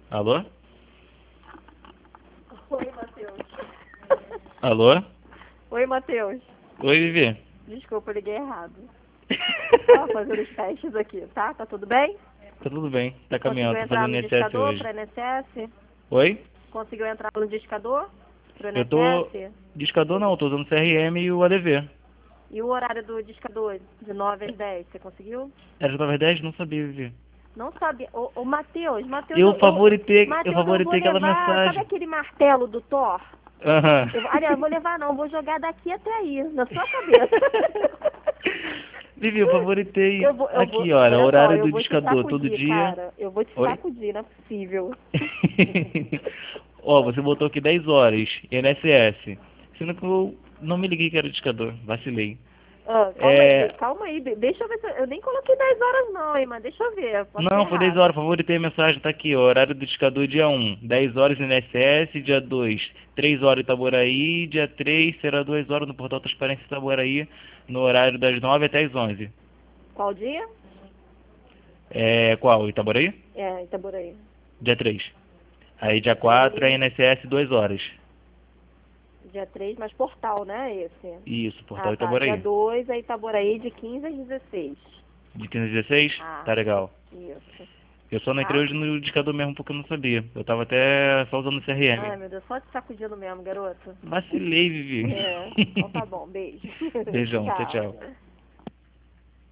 Alô? Oi, Matheus. Alô? Oi, Matheus. Oi, Vivi. Desculpa, eu liguei errado. Tava fazendo os testes aqui, tá? Tá tudo bem? Tá tudo bem, tá Conseguiu caminhando, tô entrar fazendo no INSS discador hoje. para INSS? Oi? Conseguiu entrar no discador para Eu tô... INSS? Discador não, tô usando o CRM e o ADV. E o horário do discador, de 9 às 10, você conseguiu? Era de 10? Não sabia, Vivi. Não sabia. Ô, Matheus, Eu Matheus, eu vou favoritei aquela levar, sabe mensagem. aquele martelo do Thor? Aham. Aliás, eu vou levar não, vou jogar daqui até aí, na sua cabeça. Vivi, eu favoritei aqui, olha, Olha só, horário eu do vou te discador, todo sacudir, dia. cara. Eu vou te Oi? sacudir, não é possível. Ó, você botou aqui 10 horas, INSS. Sendo que eu não me liguei que era discador, vacilei. Ah, É... calma aí, deixa eu ver se eu nem coloquei 10 horas não, hein, mas deixa eu ver, posso ter Não, foi 10 horas, errado. favoritei a mensagem, tá aqui, ó, horário do discador dia 1, 10 horas no INSS, dia 2, 3 horas em Itaboraí, dia 3 será 2 horas no Portal Transparência Itaboraí, no horário das 9 até as 11. Qual dia? É, qual? Itaboraí? É, Itaboraí. Dia 3. Aí dia Dia 4 é 3, INSS 2 horas. dia 3, mas portal, né, esse? Isso, Portal Ah, tá, dia Itaboraí. 2 é Itaboraí de 15 às 16. De 15 a 16? Ah, Tá legal. isso. Eu só não entrei Tá? hoje no discador mesmo porque eu não sabia. Eu tava até só usando o CRM. Ai, meu Deus, só te sacudindo mesmo, garoto. Vacilei, Vivi. É, então tá bom, beijo. Beijão, tchau, Tchau. tchau.